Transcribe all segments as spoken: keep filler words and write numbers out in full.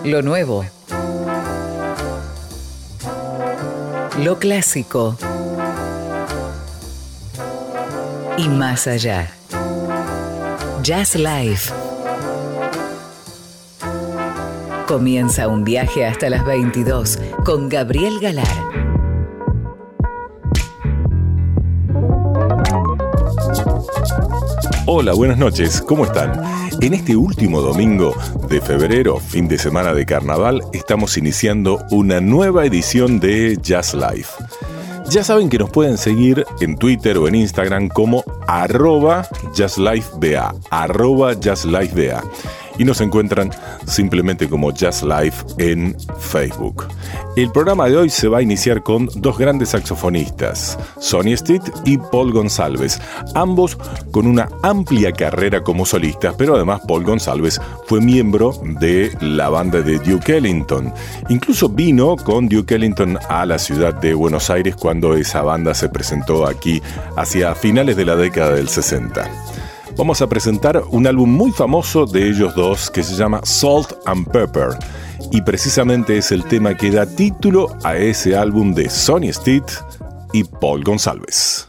Lo nuevo. Lo clásico. Y más allá. Jazz Life. Comienza un viaje hasta las veintidós con Gabriel Galar. Hola, buenas noches, ¿cómo están? En este último domingo de febrero, fin de semana de carnaval, estamos iniciando una nueva edición de Jazz Life. Ya saben que nos pueden seguir en Twitter o en Instagram como arroba jazzlifeba, arroba jazzlifeba. Y nos encuentran simplemente como Jazz Life en Facebook. El programa de hoy se va a iniciar con dos grandes saxofonistas, Sonny Stitt y Paul Gonsalves, ambos con una amplia carrera como solistas, pero además Paul Gonsalves fue miembro de la banda de Duke Ellington. Incluso vino con Duke Ellington a la ciudad de Buenos Aires cuando esa banda se presentó aquí hacia finales de la década del sesenta. Vamos a presentar un álbum muy famoso de ellos dos que se llama Salt and Pepper, y precisamente es el tema que da título a ese álbum de Sonny Stitt y Paul Gonsalves.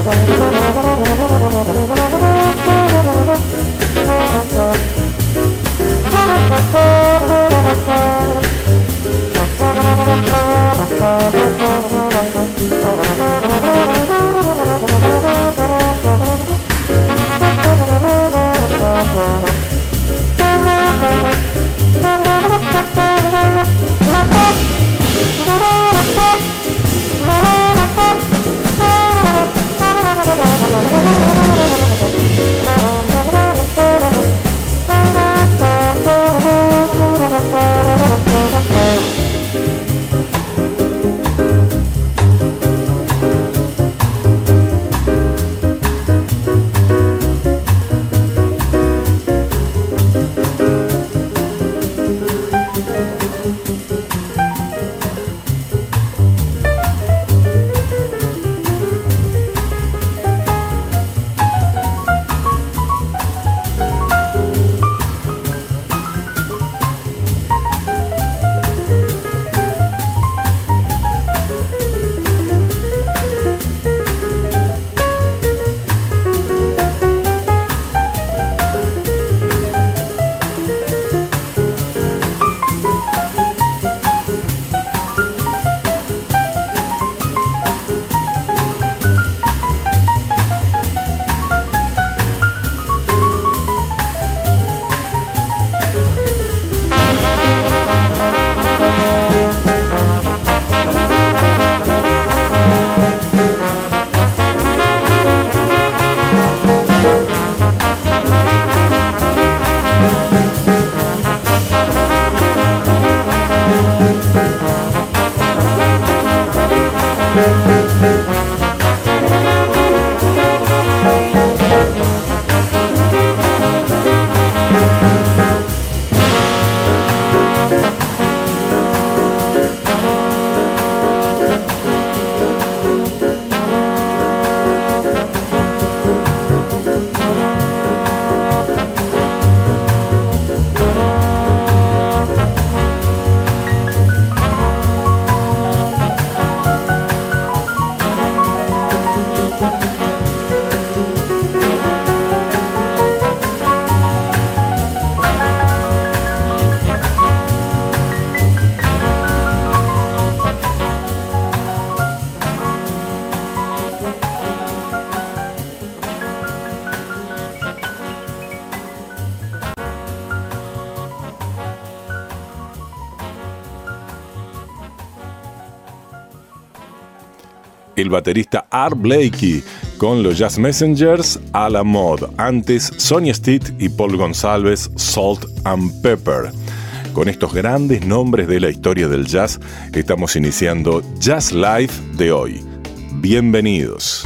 El baterista Art Blakey con los Jazz Messengers a la mod. Antes Sonny Stitt y Paul Gonsalves, Salt and Pepper. Con estos grandes nombres de la historia del jazz, estamos iniciando Jazz Live de hoy. Bienvenidos.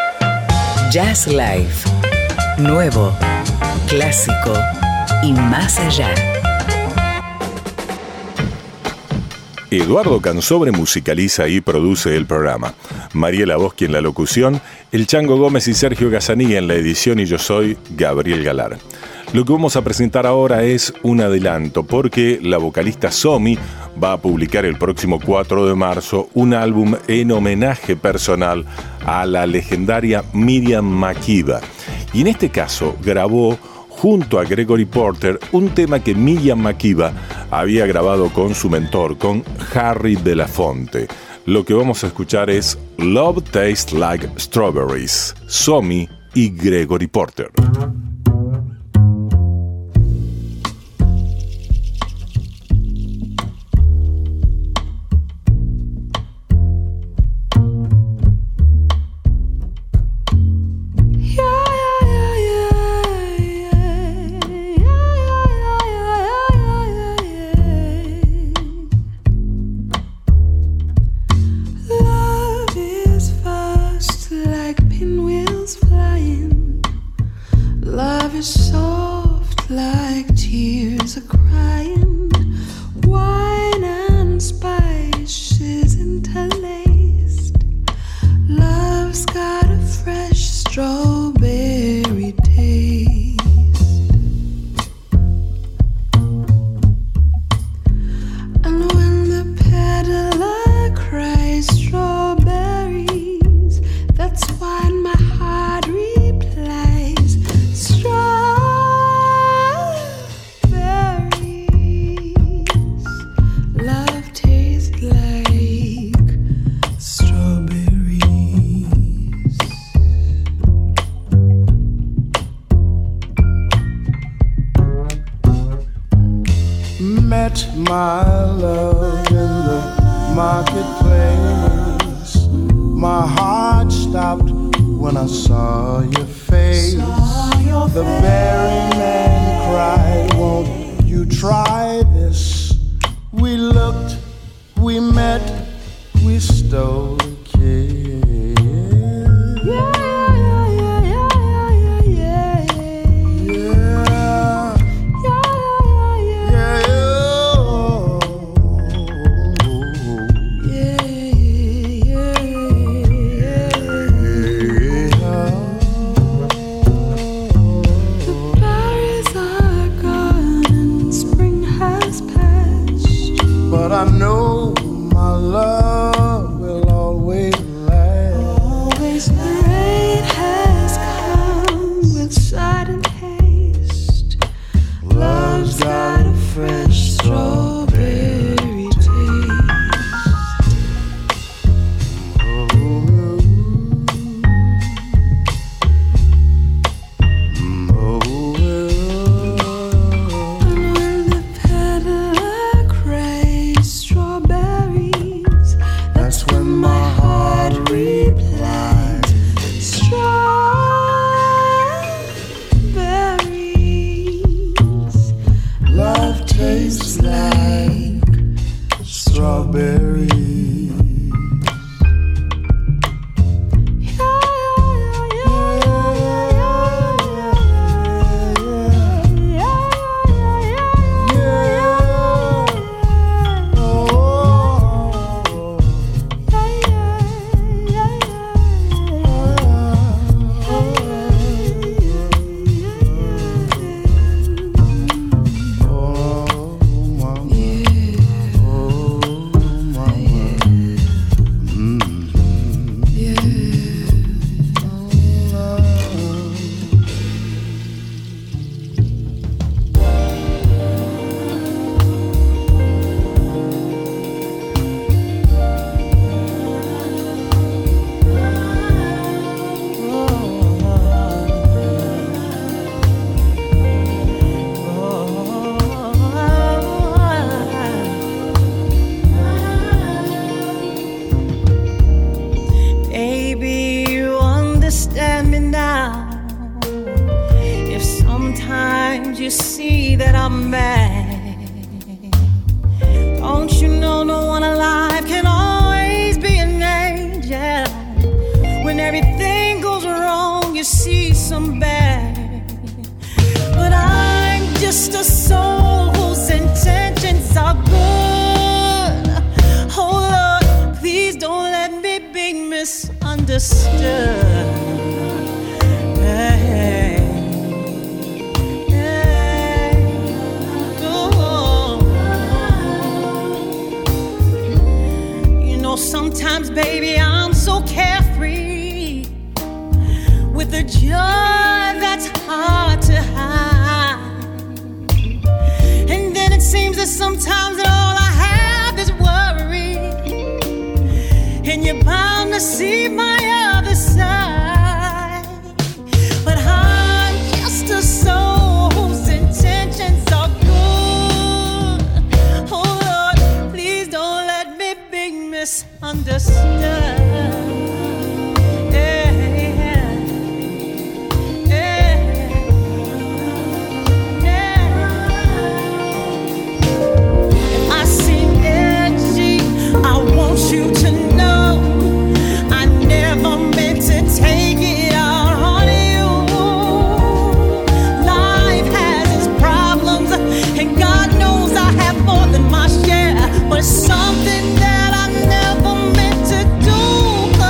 Jazz Live. Nuevo, clásico y más allá. Eduardo Cansobre musicaliza y produce el programa. Mariela Boschi en la locución, el Chango Gómez y Sergio Gazzanilla en la edición y yo soy Gabriel Galar. Lo que vamos a presentar ahora es un adelanto porque la vocalista Somi va a publicar el próximo cuatro de marzo un álbum en homenaje personal a la legendaria Miriam Makeba. Y en este caso grabó junto a Gregory Porter un tema que Miriam Makeba había grabado con su mentor, con Harry Belafonte. Lo que vamos a escuchar es Love Tastes Like Strawberries, Somi y Gregory Porter. Love love in the marketplace. My heart stopped when I saw your face. The berryman cried, won't you try this? We looked, we met, we stole a kiss. Yeah, yeah, yeah, yeah, yeah, yeah. But I know my love will always last. Always the rain has come with sudden haste. Love's got a fresh strawberry taste. Oh, oh, And when the peddler craves strawberries, that's when my heart replies. Strawberries. Love tastes like strawberries. You see that I'm mad. Don't you know no one alive can always be an angel? When everything goes wrong, you see some bad. But I'm just a soul whose intentions are good. Oh Lord, please don't let me be misunderstood. Hey. Sometimes, baby, I'm so carefree with a joy that's hard to hide. And then it seems that sometimes that all I have is worry. And you're bound to see my other side. But I'm just a soul whose intentions are good. Oh Lord, please don't let me be misunderstood. You to know I never meant to take it out on you. Life has its problems, and God knows I have more than my share. But something that I never meant to do.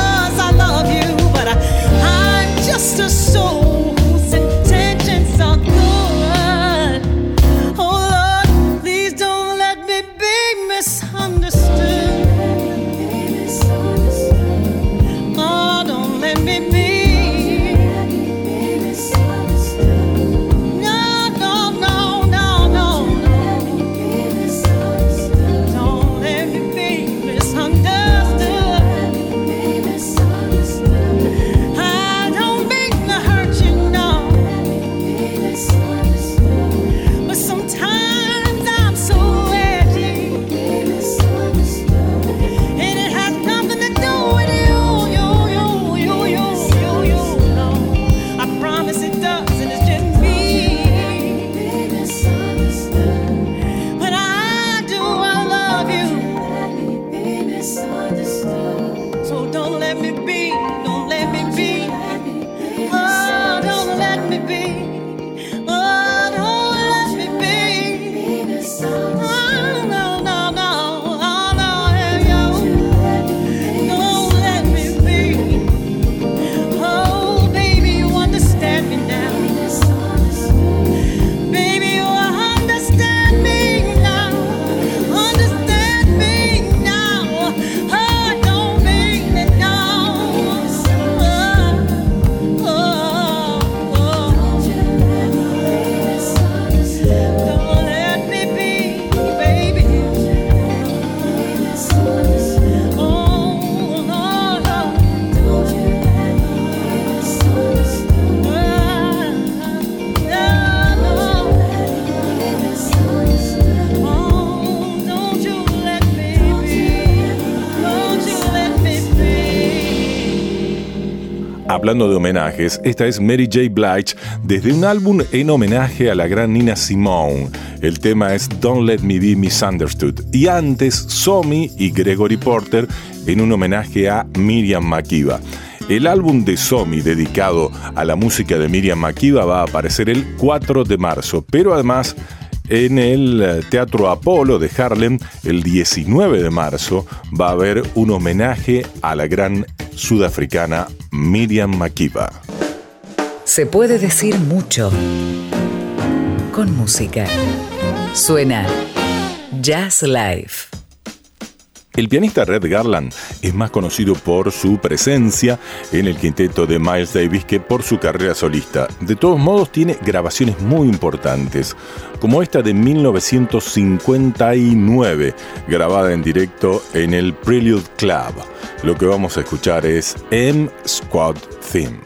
Hablando de homenajes, esta es Mary J. Blige desde un álbum en homenaje a la gran Nina Simone. El tema es Don't Let Me Be Misunderstood. Y antes, Somi y Gregory Porter en un homenaje a Miriam Makeba. El álbum de Somi dedicado a la música de Miriam Makeba va a aparecer el cuatro de marzo, pero además en el Teatro Apolo de Harlem el diecinueve de marzo va a haber un homenaje a la gran sudafricana Miriam Makeba. Se puede decir mucho con música. Suena Jazz Live. El pianista Red Garland es más conocido por su presencia en el quinteto de Miles Davis que por su carrera solista. De todos modos, tiene grabaciones muy importantes, como esta de mil novecientos cincuenta y nueve, grabada en directo en el Prelude Club. Lo que vamos a escuchar es M Squad Theme.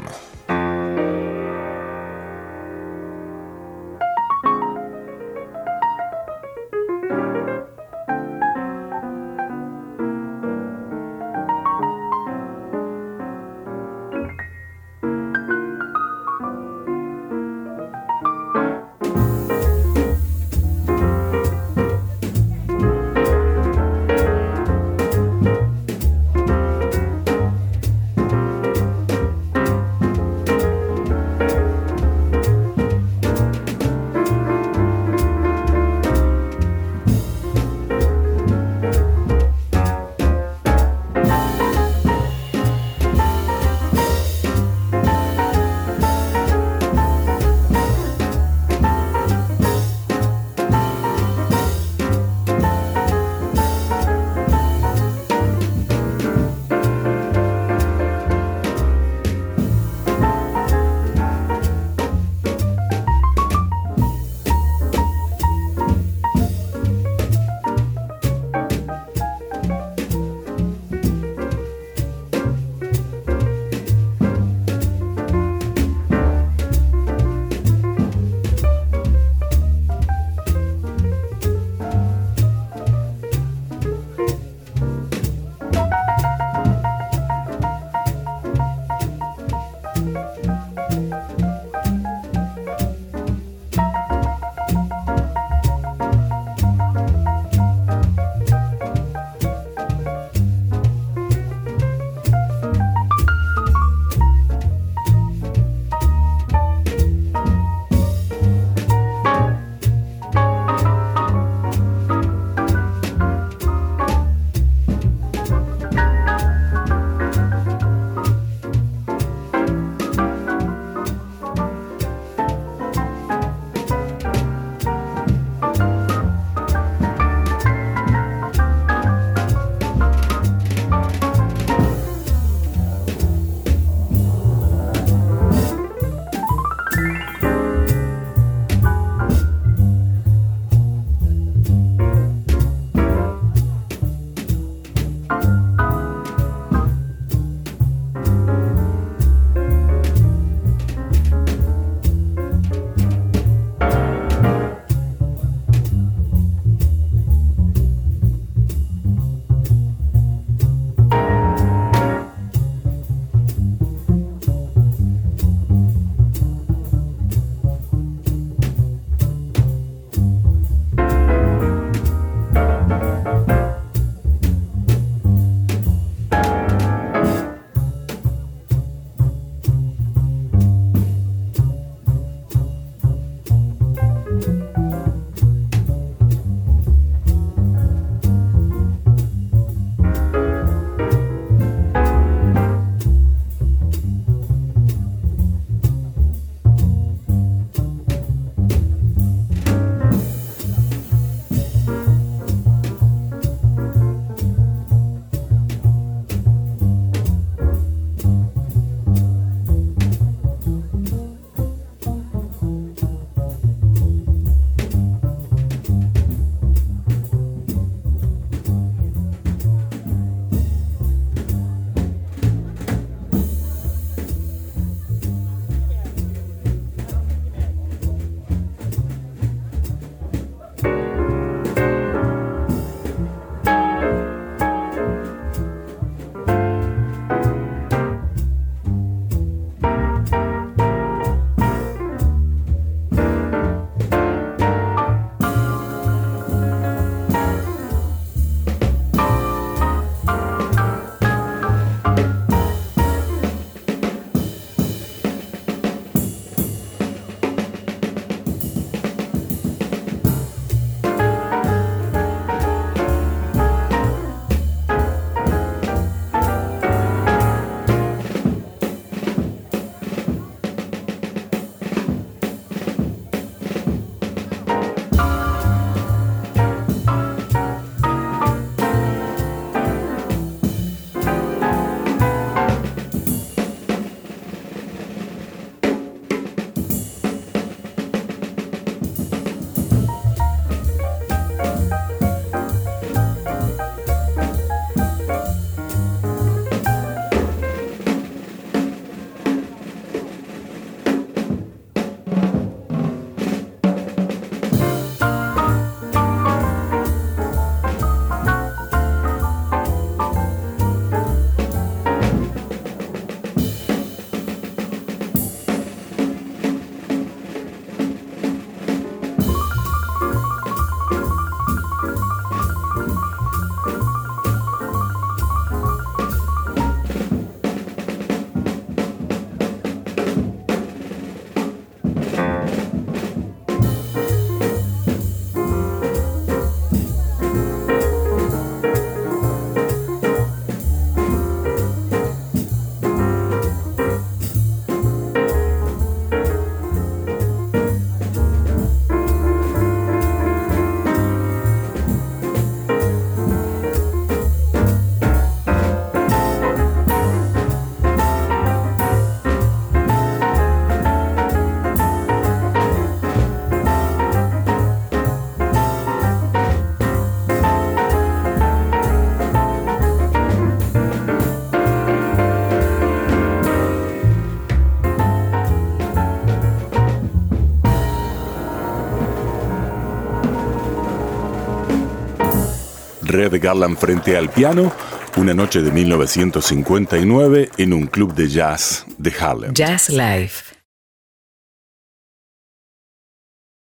Red Garland frente al piano, una noche de mil novecientos cincuenta y nueve en un club de jazz de Harlem. Jazz Life.